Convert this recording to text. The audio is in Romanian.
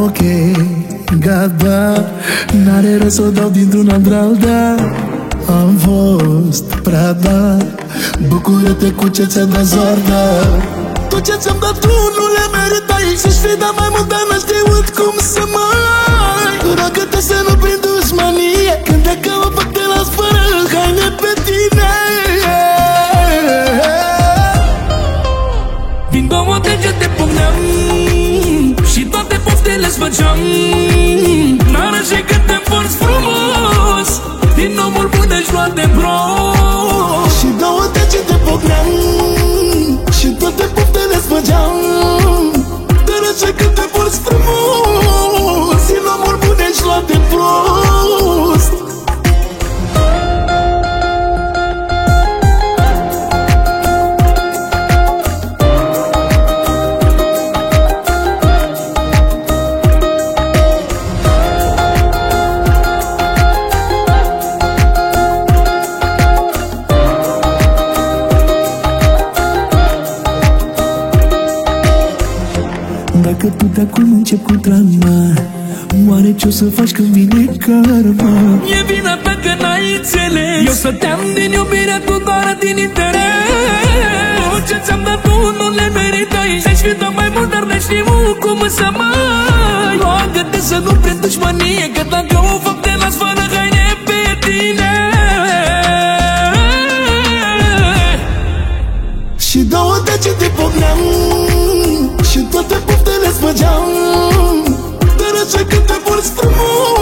ok, gata, n-are rost să o dau dintr-un alta. Am fost prea dat, bucură-te cu ce ți-a dat soarta. Tot ce ți-am dat tu nu le meritai, să-și fi dat mai mult, dar n-a știut cum să mai. Roagă-te să nu prind dușmanie, când de că mă fac te las fără haine pe tine. Din două degete pugneam și toate poftele-ți făceam. N-ară și cât te porți frumos, din omul bun de-și lua de bros. Și două degete pugneam și toate poftele-ți făceam. N-ară și cât te porți frumos, din omul bun de-și lua de prost. Dacă tu de acum încep cu drama, oare ce-o să faci când vine karma? E vina ta că n-ai înțeles, eu stăteam din iubirea tu doar din interes. Tot ce ți-am dat tu nu le meritai, ți-aș fi dat mai mult, dar n-ai știut cum să mai. Roagă-te să nu prind dușmanie, că dacă o fac te las fără haine pe tine. Și două degete pugneam și toate poftele-ți făceam. Dar așa că te porți frumos,